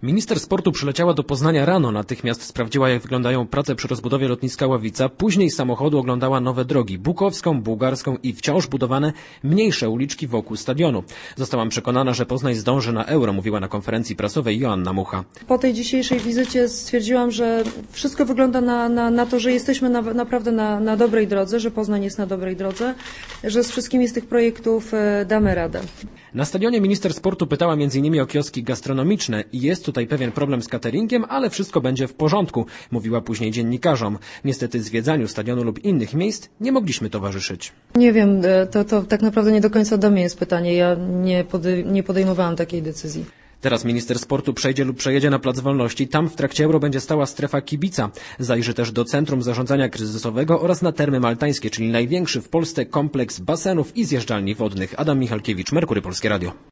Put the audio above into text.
Minister sportu przyleciała do Poznania rano, natychmiast sprawdziła, jak wyglądają prace przy rozbudowie lotniska Ławica, później z samochodu oglądała nowe drogi, Bukowską, Bułgarską i wciąż budowane mniejsze uliczki wokół stadionu. Zostałam przekonana, że Poznań zdąży na Euro, mówiła na konferencji prasowej Joanna Mucha. Po tej dzisiejszej wizycie stwierdziłam, że wszystko wygląda na to, że jesteśmy naprawdę na dobrej drodze, że Poznań jest na dobrej drodze, że z wszystkimi z tych projektów damy radę. Na stadionie minister sportu pytała m.in. o kioski gastronomiczne i jest tutaj pewien problem z cateringiem, ale wszystko będzie w porządku, mówiła później dziennikarzom. Niestety zwiedzaniu stadionu lub innych miejsc nie mogliśmy towarzyszyć. Nie wiem, to tak naprawdę nie do końca do mnie jest pytanie. Ja nie podejmowałam takiej decyzji. Teraz minister sportu przejdzie lub przejedzie na Plac Wolności. Tam w trakcie Euro będzie stała strefa kibica. Zajrzy też do Centrum Zarządzania Kryzysowego oraz na Termy Maltańskie, czyli największy w Polsce kompleks basenów i zjeżdżalni wodnych. Adam Michalkiewicz, Merkury Polskie Radio.